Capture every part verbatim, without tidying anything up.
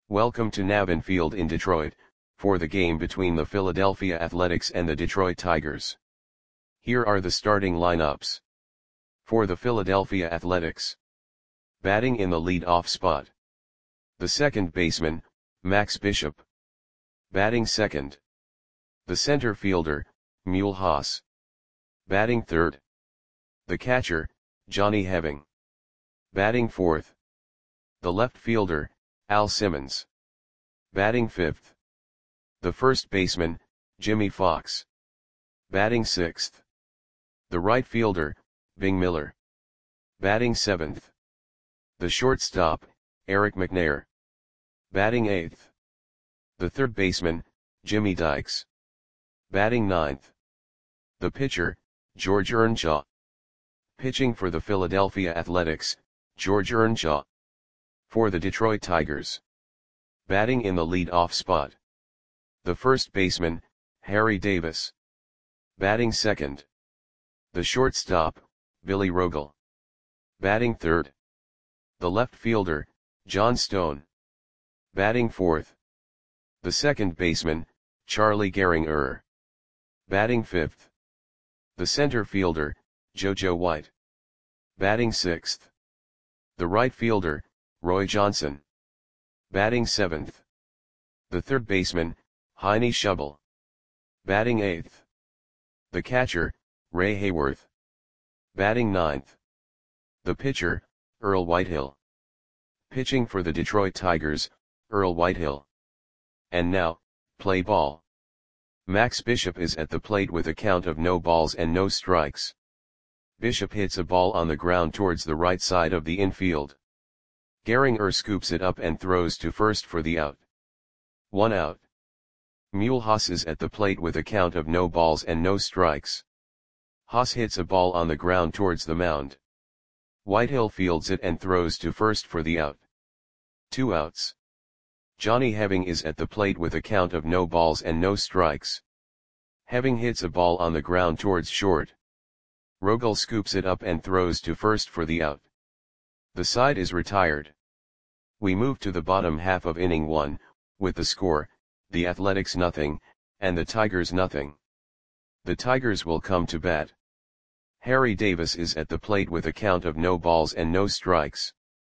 Welcome to Navin Field in Detroit, for the game between the Philadelphia Athletics and the Detroit Tigers. Here are the starting lineups. For the Philadelphia Athletics. Batting in the lead-off spot. The second baseman, Max Bishop. Batting second. The center fielder, Mule Haas. Batting third. The catcher, Johnny Heving. Batting fourth. The left fielder, Al Simmons. Batting fifth. The first baseman, Jimmy Fox. Batting sixth. The right fielder, Bing Miller. Batting seventh. The shortstop, Eric McNair. Batting eighth. The third baseman, Jimmy Dykes. Batting ninth. The pitcher, George Earnshaw. Pitching for the Philadelphia Athletics, George Earnshaw. For the Detroit Tigers. Batting in the lead-off spot. The first baseman, Harry Davis. Batting second. The shortstop, Billy Rogel. Batting third. The left fielder, John Stone. Batting fourth. The second baseman, Charlie Gehringer. Batting fifth. The center fielder, JoJo White. Batting sixth. The right fielder, Roy Johnson. Batting seventh. The third baseman, Heine Schubel. Batting eighth. The catcher, Ray Hayworth. Batting ninth. The pitcher, Earl Whitehill. Pitching for the Detroit Tigers, Earl Whitehill. And now, play ball. Max Bishop is at the plate with a count of no balls and no strikes. Bishop hits a ball on the ground towards the right side of the infield. Gehringer scoops it up and throws to first for the out. One out. Mule Haas is at the plate with a count of no balls and no strikes. Haas hits a ball on the ground towards the mound. Whitehill fields it and throws to first for the out. Two outs. Johnny Heving is at the plate with a count of no balls and no strikes. Heving hits a ball on the ground towards short. Rogel scoops it up and throws to first for the out. The side is retired. We move to the bottom half of inning one, with the score, the Athletics nothing, and the Tigers nothing. The Tigers will come to bat. Harry Davis is at the plate with a count of no balls and no strikes.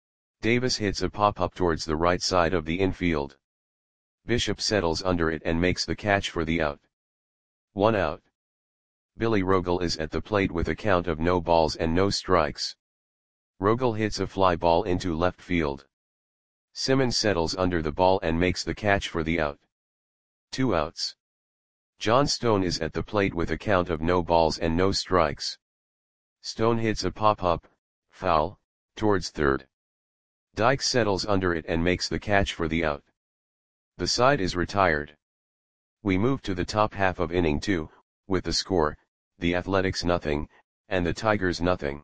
Davis hits a pop-up towards the right side of the infield. Bishop settles under it and makes the catch for the out. One out. Billy Rogel is at the plate with a count of no balls and no strikes. Rogel hits a fly ball into left field. Simmons settles under the ball and makes the catch for the out. Two outs. John Stone is at the plate with a count of no balls and no strikes. Stone hits a pop-up, foul, towards third. Dykes settles under it and makes the catch for the out. The side is retired. We move to the top half of inning two, with the score, the Athletics nothing, and the Tigers nothing.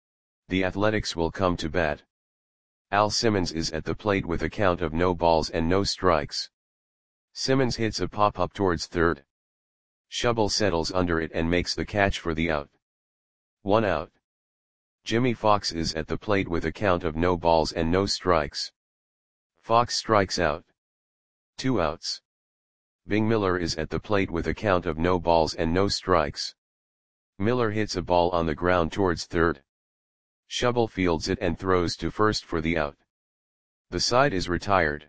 The Athletics will come to bat. Al Simmons is at the plate with a count of no balls and no strikes. Simmons hits a pop-up towards third. Schubel settles under it and makes the catch for the out. One out. Jimmy Fox is at the plate with a count of no balls and no strikes. Fox strikes out. Two outs. Bing Miller is at the plate with a count of no balls and no strikes. Miller hits a ball on the ground towards third. Schubel fields it and throws to first for the out. The side is retired.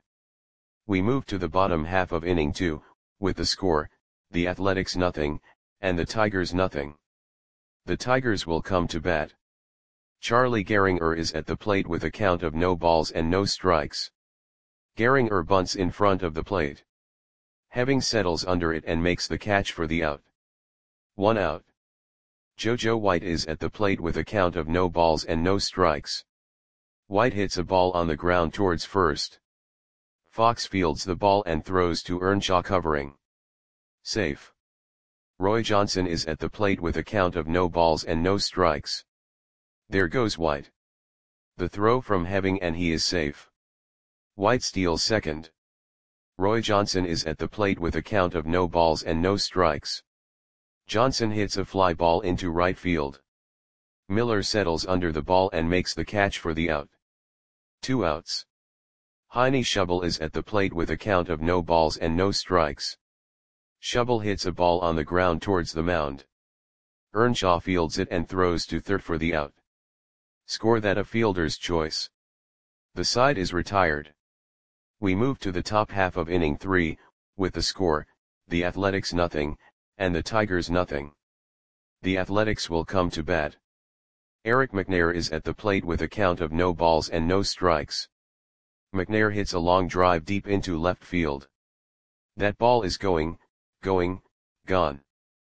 We move to the bottom half of inning two, with the score, the Athletics nothing, and the Tigers nothing. The Tigers will come to bat. Charlie Gehringer is at the plate with a count of no balls and no strikes. Gehringer bunts in front of the plate. Heving settles under it and makes the catch for the out. One out. JoJo White is at the plate with a count of no balls and no strikes. White hits a ball on the ground towards first. Fox fields the ball and throws to Earnshaw covering. Safe. Roy Johnson is at the plate with a count of no balls and no strikes. There goes White. The throw from Heving and he is safe. White steals second. Roy Johnson is at the plate with a count of no balls and no strikes. Johnson hits a fly ball into right field. Miller settles under the ball and makes the catch for the out. Two outs. Heine Schubel is at the plate with a count of no balls and no strikes. Schubel hits a ball on the ground towards the mound. Earnshaw fields it and throws to third for the out. Score that a fielder's choice. The side is retired. We move to the top half of inning three, with the score, the Athletics nothing, and the Tigers nothing. The Athletics will come to bat. Eric McNair is at the plate with a count of no balls and no strikes. McNair hits a long drive deep into left field. That ball is going, going, gone.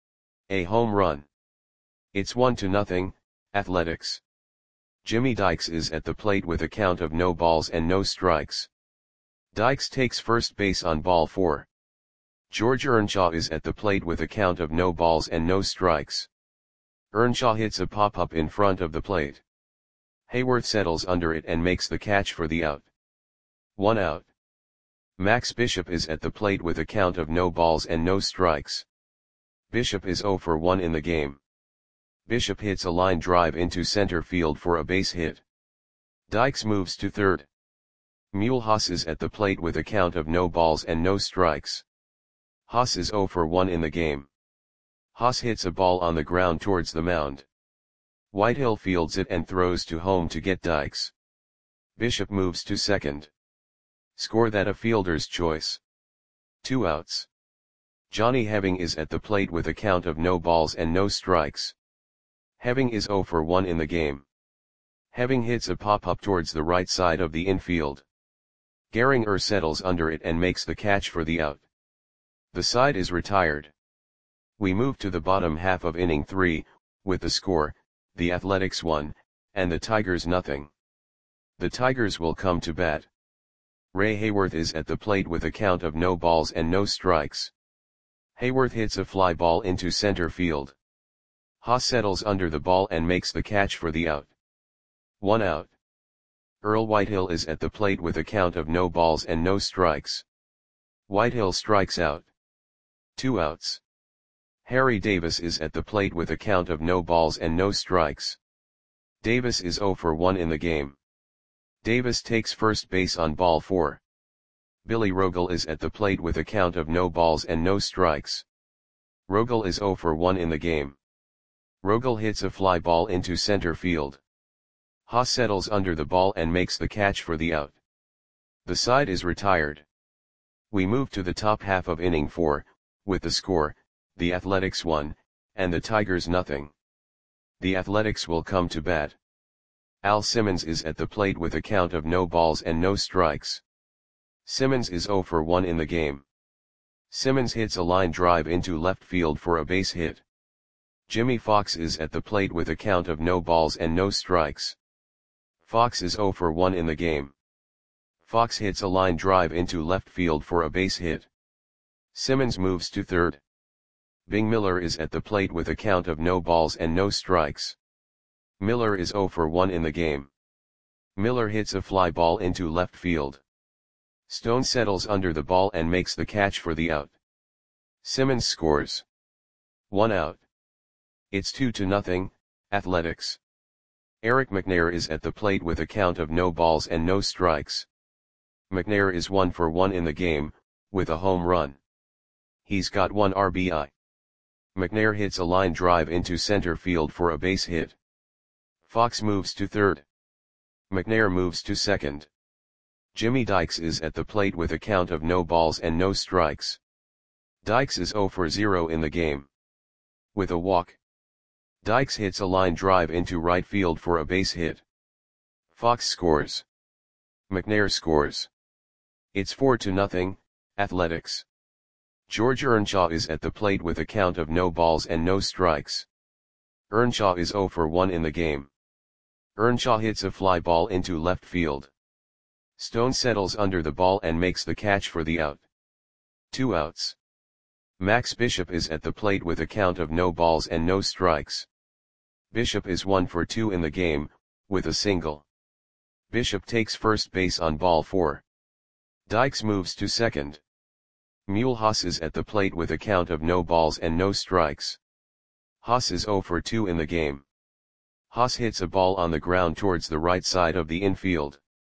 A home run. It's one to nothing, Athletics. Jimmy Dykes is at the plate with a count of no balls and no strikes. Dykes takes first base on ball four. George Earnshaw is at the plate with a count of no balls and no strikes. Earnshaw hits a pop-up in front of the plate. Hayworth settles under it and makes the catch for the out. One out. Max Bishop is at the plate with a count of no balls and no strikes. Bishop is zero for one in the game. Bishop hits a line drive into center field for a base hit. Dykes moves to third. Mulhouse is at the plate with a count of no balls and no strikes. Haas is zero for one in the game. Haas hits a ball on the ground towards the mound. Whitehill fields it and throws to home to get Dykes. Bishop moves to second. Score that a fielder's choice. Two outs. Johnny Heving is at the plate with a count of no balls and no strikes. Heving is zero for one in the game. Heving hits a pop-up towards the right side of the infield. Gehringer settles under it and makes the catch for the out. The side is retired. We move to the bottom half of inning three, with the score, the Athletics one, and the Tigers nothing. The Tigers will come to bat. Ray Hayworth is at the plate with a count of no balls and no strikes. Hayworth hits a fly ball into center field. Haas settles under the ball and makes the catch for the out. One out. Earl Whitehill is at the plate with a count of no balls and no strikes. Whitehill strikes out. Two outs. Harry Davis is at the plate with a count of no balls and no strikes. Davis is zero for one in the game. Davis takes first base on ball four. Billy Rogel is at the plate with a count of no balls and no strikes. Rogel is zero for one in the game. Rogel hits a fly ball into center field. Haas settles under the ball and makes the catch for the out. The side is retired. We move to the top half of inning four, with the score, the Athletics one, and the Tigers nothing. The Athletics will come to bat. Al Simmons is at the plate with a count of no balls and no strikes. Simmons is zero for one in the game. Simmons hits a line drive into left field for a base hit. Jimmy Fox is at the plate with a count of no balls and no strikes. Fox is zero for one in the game. Fox hits a line drive into left field for a base hit. Simmons moves to third. Bing Miller is at the plate with a count of no balls and no strikes. Miller is zero for one in the game. Miller hits a fly ball into left field. Stone settles under the ball and makes the catch for the out. Simmons scores. One out. It's two to nothing, Athletics. Eric McNair is at the plate with a count of no balls and no strikes. McNair is one for one in the game, with a home run. He's got one R B I. McNair hits a line drive into center field for a base hit. Fox moves to third. McNair moves to second. Jimmy Dykes is at the plate with a count of no balls and no strikes. Dykes is zero for zero in the game. With a walk. Dykes hits a line drive into right field for a base hit. Fox scores. McNair scores. It's four to nothing, Athletics. George Earnshaw is at the plate with a count of no balls and no strikes. Earnshaw is zero for one in the game. Earnshaw hits a fly ball into left field. Stone settles under the ball and makes the catch for the out. Two outs. Max Bishop is at the plate with a count of no balls and no strikes. Bishop is one for two in the game, with a single. Bishop takes first base on ball four. Dykes moves to second. Mulhouse is at the plate with a count of no balls and no strikes. Haas is zero for two in the game. Haas hits a ball on the ground towards the right side of the infield.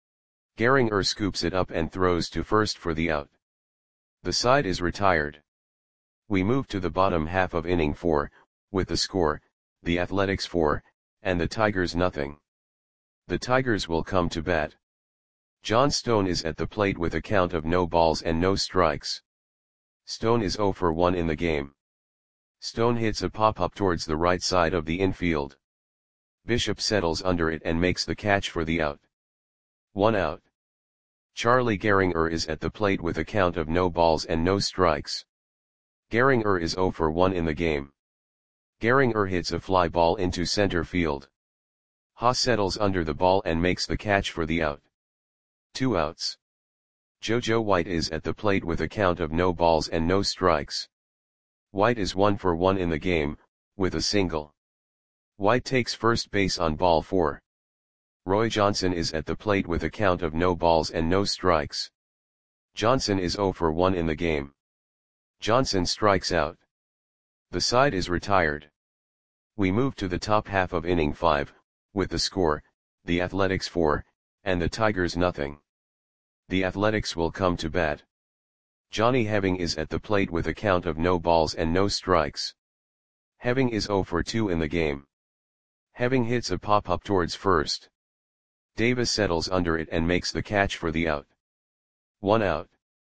Gehringer scoops it up and throws to first for the out. The side is retired. We move to the bottom half of inning four, with the score, the Athletics four, and the Tigers nothing. The Tigers will come to bat. John Stone is at the plate with a count of no balls and no strikes. Stone is zero for one in the game. Stone hits a pop-up towards the right side of the infield. Bishop settles under it and makes the catch for the out. One out. Charlie Gehringer is at the plate with a count of no balls and no strikes. Gehringer is zero for one in the game. Gehringer hits a fly ball into center field. Haas settles under the ball and makes the catch for the out. Two outs. JoJo White is at the plate with a count of no balls and no strikes. White is one for one in the game, with a single. White takes first base on ball four. Roy Johnson is at the plate with a count of no balls and no strikes. Johnson is zero for one in the game. Johnson strikes out. The side is retired. We move to the top half of inning five, with the score, the Athletics four, and the Tigers nothing. The Athletics will come to bat. Johnny Heving is at the plate with a count of no balls and no strikes. Heving is zero for two in the game. Heving hits a pop-up towards first. Davis settles under it and makes the catch for the out. One out.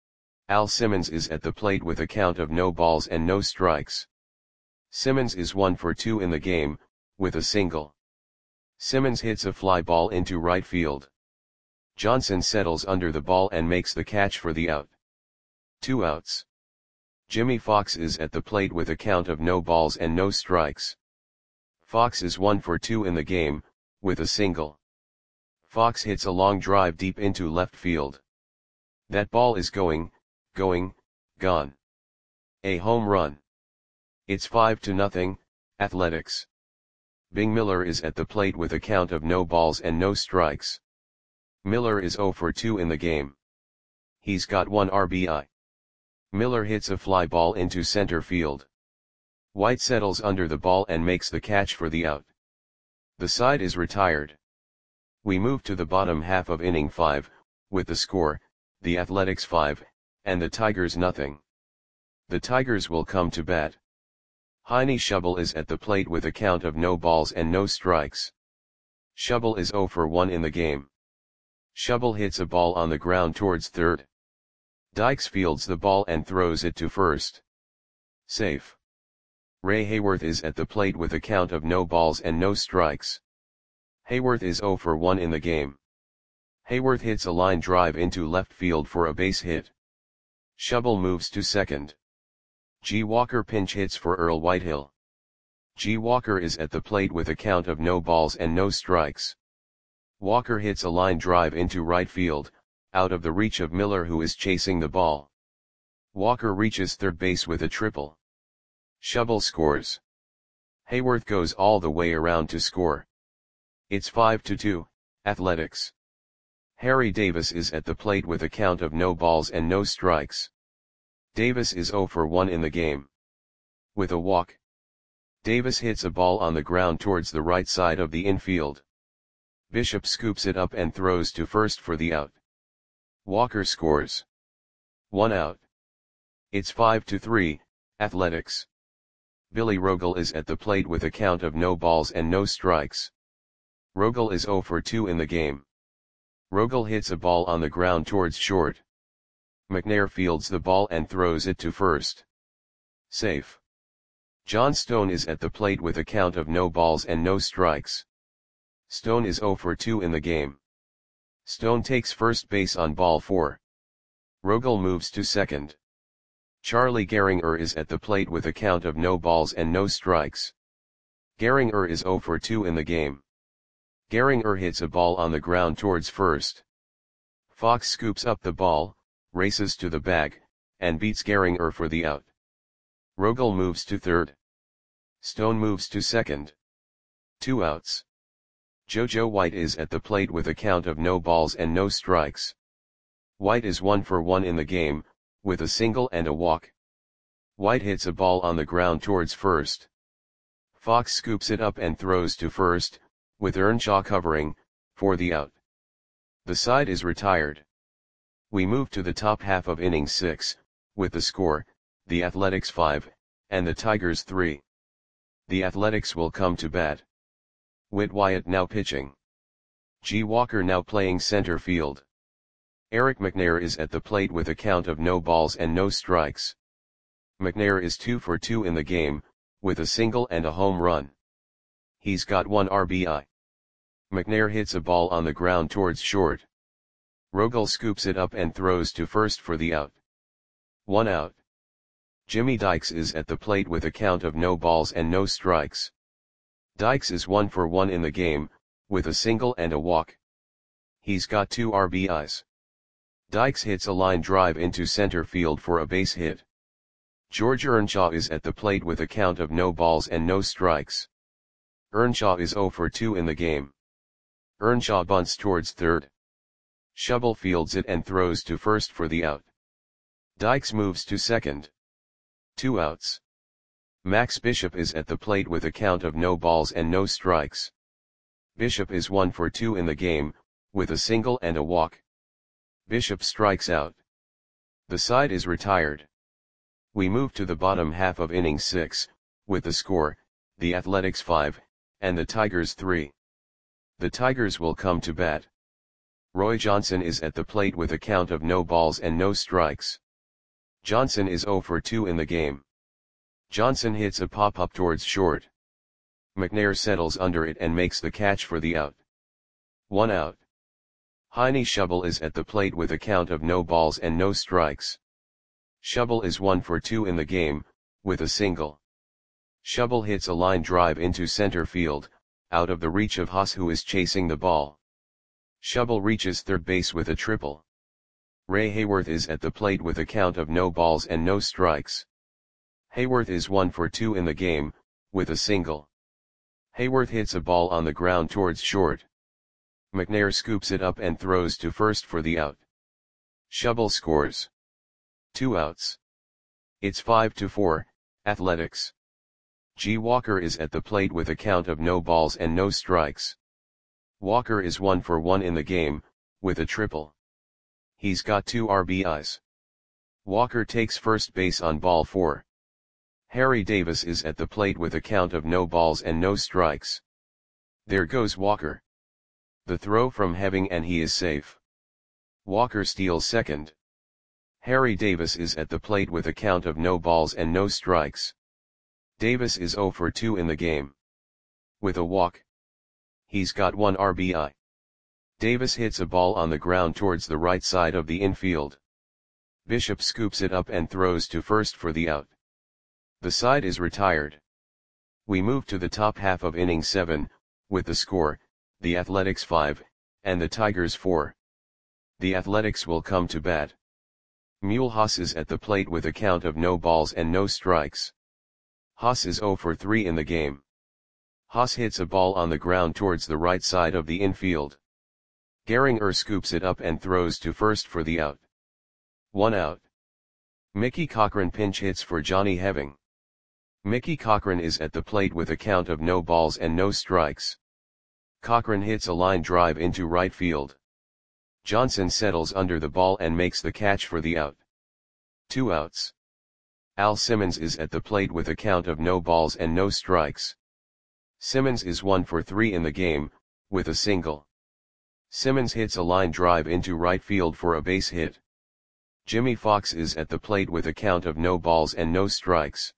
Al Simmons is at the plate with a count of no balls and no strikes. Simmons is one for two in the game, with a single. Simmons hits a fly ball into right field. Johnson settles under the ball and makes the catch for the out. Two outs. Jimmy Fox is at the plate with a count of no balls and no strikes. Fox is one for two in the game, with a single. Fox hits a long drive deep into left field. That ball is going, going, gone. A home run. It's five to nothing, Athletics. Bing Miller is at the plate with a count of no balls and no strikes. Miller is zero for two in the game. He's got one R B I. Miller hits a fly ball into center field. White settles under the ball and makes the catch for the out. The side is retired. We move to the bottom half of inning five, with the score, the Athletics five, and the Tigers nothing. The Tigers will come to bat. Heine Schubel is at the plate with a count of no balls and no strikes. Schubel is zero for one in the game. Schubel hits a ball on the ground towards third. Dykes fields the ball and throws it to first. Safe. Ray Hayworth is at the plate with a count of no balls and no strikes. Hayworth is zero for one in the game. Hayworth hits a line drive into left field for a base hit. Schubel moves to second. G. Walker pinch hits for Earl Whitehill. G. Walker is at the plate with a count of no balls and no strikes. Walker hits a line drive into right field, out of the reach of Miller who is chasing the ball. Walker reaches third base with a triple. Schubel scores. Hayworth goes all the way around to score. It's five to two, Athletics. Harry Davis is at the plate with a count of no balls and no strikes. Davis is zero for one in the game. With a walk. Davis hits a ball on the ground towards the right side of the infield. Bishop scoops it up and throws to first for the out. Walker scores. One out. It's five to three, Athletics. Billy Rogel is at the plate with a count of no balls and no strikes. Rogel is zero for two in the game. Rogel hits a ball on the ground towards short. McNair fields the ball and throws it to first. Safe. John Stone is at the plate with a count of no balls and no strikes. Stone is zero for two in the game. Stone takes first base on ball four. Rogel moves to second. Charlie Gehringer is at the plate with a count of no balls and no strikes. Gehringer is zero for two in the game. Gehringer hits a ball on the ground towards first. Fox scoops up the ball, races to the bag, and beats Gehringer for the out. Rogel moves to third. Stone moves to second. Two outs. JoJo White is at the plate with a count of no balls and no strikes. White is one for one in the game, with a single and a walk. White hits a ball on the ground towards first. Fox scoops it up and throws to first, with Earnshaw covering, for the out. The side is retired. We move to the top half of inning six, with the score, the Athletics five, and the Tigers three. The Athletics will come to bat. Whit Wyatt now pitching. G. Walker now playing center field. Eric McNair is at the plate with a count of no balls and no strikes. McNair is two for two in the game, with a single and a home run. He's got one R B I. McNair hits a ball on the ground towards short. Rogel scoops it up and throws to first for the out. One out. Jimmy Dykes is at the plate with a count of no balls and no strikes. Dykes is one for one in the game, with a single and a walk. He's got two R B Is. Dykes hits a line drive into center field for a base hit. George Earnshaw is at the plate with a count of no balls and no strikes. Earnshaw is zero for two in the game. Earnshaw bunts towards third. Schubel fields it and throws to first for the out. Dykes moves to second. Two outs. Max Bishop is at the plate with a count of no balls and no strikes. Bishop is one for two in the game, with a single and a walk. Bishop strikes out. The side is retired. We move to the bottom half of inning six, with the score, the Athletics five, and the Tigers three. The Tigers will come to bat. Roy Johnson is at the plate with a count of no balls and no strikes. Johnson is zero for two in the game. Johnson hits a pop-up towards short. McNair settles under it and makes the catch for the out. One out. Heine Schubel is at the plate with a count of no balls and no strikes. Schubel is one for two in the game, with a single. Schubel hits a line drive into center field, out of the reach of Haas, who is chasing the ball. Schubel reaches third base with a triple. Ray Hayworth is at the plate with a count of no balls and no strikes. Hayworth is one for two in the game, with a single. Hayworth hits a ball on the ground towards short. McNair scoops it up and throws to first for the out. Schubel scores. Two outs. It's five to four, Athletics. G. Walker is at the plate with a count of no balls and no strikes. Walker is one for one in the game, with a triple. He's got two R B Is. Walker takes first base on ball four. Harry Davis is at the plate with a count of no balls and no strikes. There goes Walker. The throw from Heving and he is safe. Walker steals second. Harry Davis is at the plate with a count of no balls and no strikes. Davis is zero for two in the game. With a walk. He's got one R B I. Davis hits a ball on the ground towards the right side of the infield. Bishop scoops it up and throws to first for the out. The side is retired. We move to the top half of inning seven, with the score, the Athletics five, and the Tigers four. The Athletics will come to bat. Mule Haas is at the plate with a count of no balls and no strikes. Haas is zero for three in the game. Haas hits a ball on the ground towards the right side of the infield. Gehringer scoops it up and throws to first for the out. One out. Mickey Cochran pinch hits for Johnny Heving. Mickey Cochran is at the plate with a count of no balls and no strikes. Cochran hits a line drive into right field. Johnson settles under the ball and makes the catch for the out. Two outs. Al Simmons is at the plate with a count of no balls and no strikes. Simmons is one for three in the game, with a single. Simmons hits a line drive into right field for a base hit. Jimmy Fox is at the plate with a count of no balls and no strikes.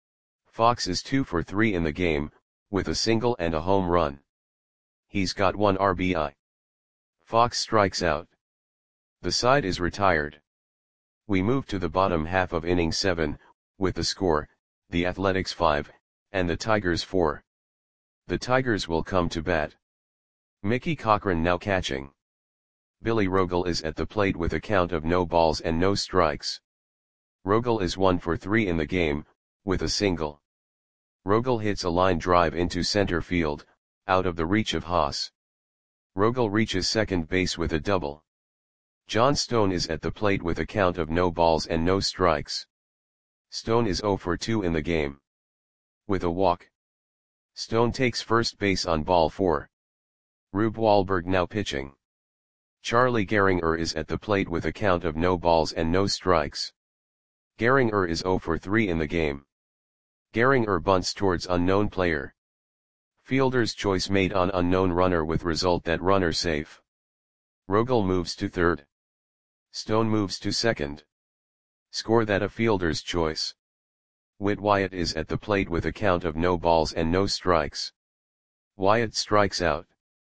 Fox is two for three in the game, with a single and a home run. He's got one R B I. Fox strikes out. The side is retired. We move to the bottom half of inning seven, with the score, the Athletics five, and the Tigers four. The Tigers will come to bat. Mickey Cochran now catching. Billy Rogel is at the plate with a count of no balls and no strikes. Rogel is one for three in the game, with a single. Rogel hits a line drive into center field, out of the reach of Haas. Rogel reaches second base with a double. John Stone is at the plate with a count of no balls and no strikes. Stone is zero for two in the game. With a walk. Stone takes first base on ball four. Rube Wahlberg now pitching. Charlie Gehringer is at the plate with a count of no balls and no strikes. Gehringer is zero for three in the game. Gehringer bunts towards unknown player. Fielder's choice made on unknown runner with result that runner safe. Rogel moves to third. Stone moves to second. Score that a fielder's choice. Whit Wyatt is at the plate with a count of no balls and no strikes. Wyatt strikes out.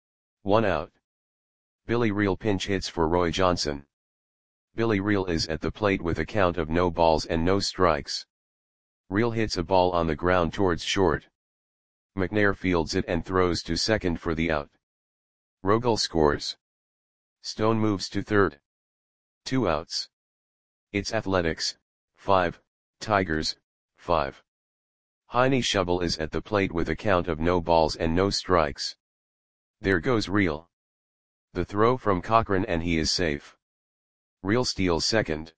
One out. Billy Reel pinch hits for Roy Johnson. Billy Reel is at the plate with a count of no balls and no strikes. Reel hits a ball on the ground towards short. McNair fields it and throws to second for the out. Rogel scores. Stone moves to third. Two outs. It's Athletics, five, Tigers, five. Heine Schubel is at the plate with a count of no balls and no strikes. There goes Reel. The throw from Cochran and he is safe. Reel steals second.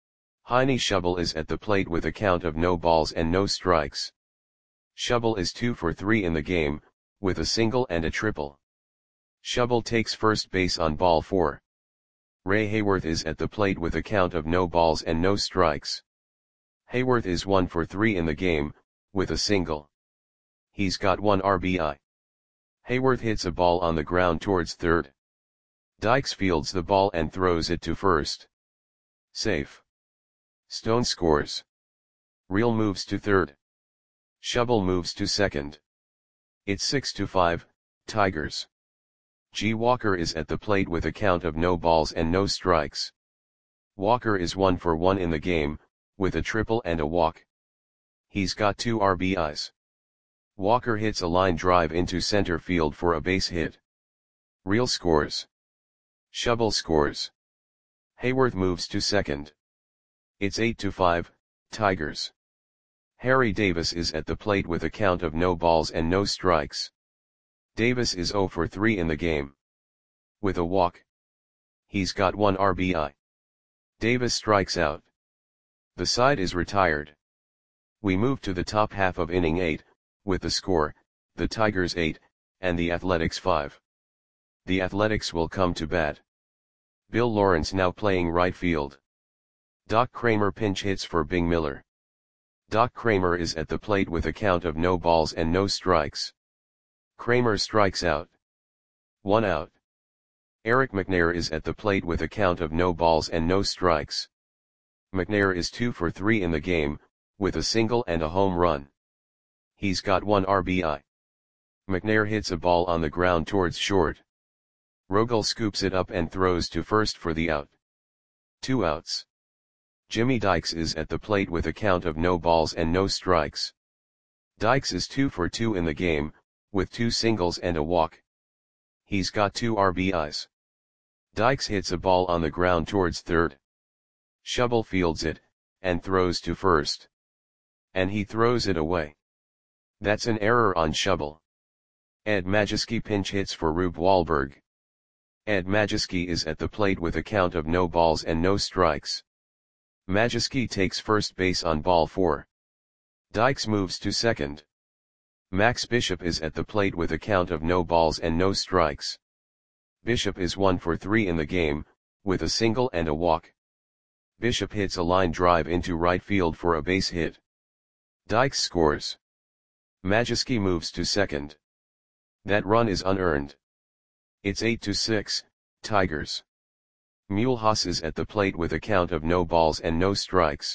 Heine Schubel is at the plate with a count of no balls and no strikes. Schubel is two for three in the game, with a single and a triple. Schubel takes first base on ball four. Ray Hayworth is at the plate with a count of no balls and no strikes. Hayworth is one for three in the game, with a single. He's got one R B I. Hayworth hits a ball on the ground towards third. Dykes fields the ball and throws it to first. Safe. Stone scores. Reel moves to third. Schubel moves to second. It's six to five, Tigers. G. Walker is at the plate with a count of no balls and no strikes. Walker is one for one in the game, with a triple and a walk. He's got two R B Is. Walker hits a line drive into center field for a base hit. Reel scores. Schubel scores. Hayworth moves to second. It's eight to five, Tigers. Harry Davis is at the plate with a count of no balls and no strikes. Davis is zero for three in the game. With a walk. He's got one R B I. Davis strikes out. The side is retired. We move to the top half of inning eight, with the score, the Tigers eight, and the Athletics five. The Athletics will come to bat. Bill Lawrence now playing right field. Doc Kramer pinch hits for Bing Miller. Doc Kramer is at the plate with a count of no balls and no strikes. Kramer strikes out. One out. Eric McNair is at the plate with a count of no balls and no strikes. McNair is two for three in the game, with a single and a home run. He's got one R B I. McNair hits a ball on the ground towards short. Rogel scoops it up and throws to first for the out. Two outs. Jimmy Dykes is at the plate with a count of no balls and no strikes. Dykes is two for two in the game, with two singles and a walk. He's got two R B Is. Dykes hits a ball on the ground towards third. Schubel fields it, and throws to first. And he throws it away. That's an error on Schubel. Ed Majewski pinch hits for Rube Wahlberg. Ed Majewski is at the plate with a count of no balls and no strikes. Majewski takes first base on ball four. Dykes moves to second. Max Bishop is at the plate with a count of no balls and no strikes. Bishop is one for three in the game, with a single and a walk. Bishop hits a line drive into right field for a base hit. Dykes scores. Majewski moves to second. That run is unearned. It's eight to six, Tigers. Mulhouse is at the plate with a count of no balls and no strikes.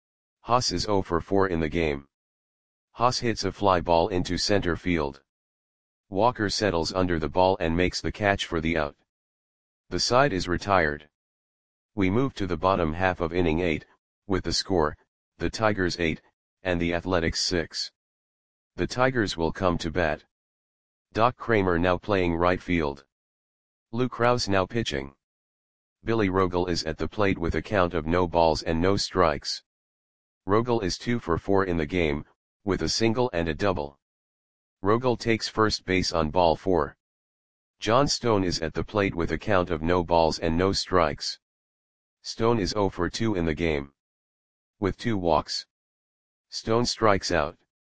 Haas is zero for four in the game. Haas hits a fly ball into center field. Walker settles under the ball and makes the catch for the out. The side is retired. We move to the bottom half of inning eight, with the score, the Tigers eight, and the Athletics six. The Tigers will come to bat. Doc Kramer now playing right field. Lou Krause now pitching. Billy Rogel is at the plate with a count of no balls and no strikes. Rogel is two for four in the game, with a single and a double. Rogel takes first base on ball four. John Stone is at the plate with a count of no balls and no strikes. Stone is zero for two in the game. With two walks. Stone strikes out.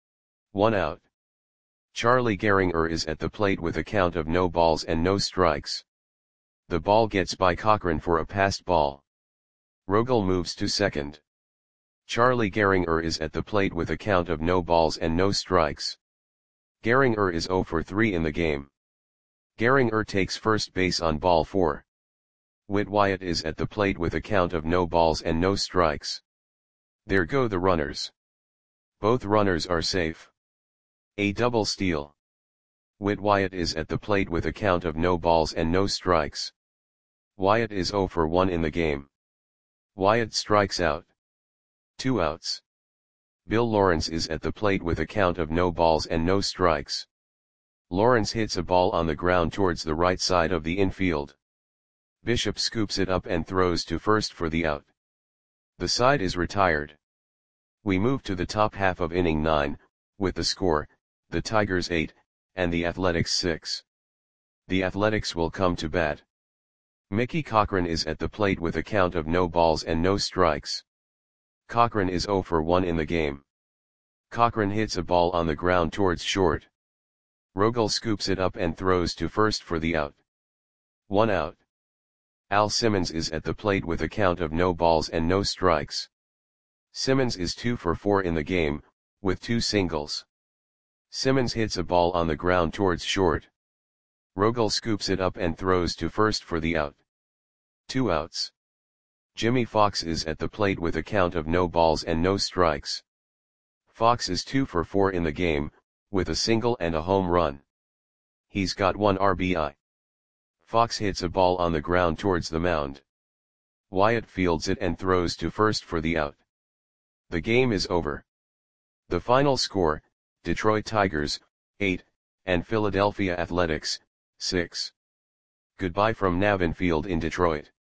One out. Charlie Gehringer is at the plate with a count of no balls and no strikes. The ball gets by Cochran for a passed ball. Rogel moves to second. Charlie Gehringer is at the plate with a count of no balls and no strikes. Gehringer is zero for three in the game. Gehringer takes first base on ball four. Whit Wyatt is at the plate with a count of no balls and no strikes. There go the runners. Both runners are safe. A double steal. Whit Wyatt is at the plate with a count of no balls and no strikes. Wyatt is zero for one in the game. Wyatt strikes out. Two outs. Bill Lawrence is at the plate with a count of no balls and no strikes. Lawrence hits a ball on the ground towards the right side of the infield. Bishop scoops it up and throws to first for the out. The side is retired. We move to the top half of inning nine, with the score, the Tigers eight, and the Athletics six. The Athletics will come to bat. Mickey Cochran is at the plate with a count of no balls and no strikes. Cochran is zero for one in the game. Cochran hits a ball on the ground towards short. Rogel scoops it up and throws to first for the out. One out. Al Simmons is at the plate with a count of no balls and no strikes. Simmons is two for four in the game, with two singles. Simmons hits a ball on the ground towards short. Rogel scoops it up and throws to first for the out. Two outs. Jimmy Fox is at the plate with a count of no balls and no strikes. Fox is two for four in the game, with a single and a home run. He's got one R B I. Fox hits a ball on the ground towards the mound. Wyatt fields it and throws to first for the out. The game is over. The final score, Detroit Tigers, eight, and Philadelphia Athletics, six. Goodbye from Navin Field in Detroit.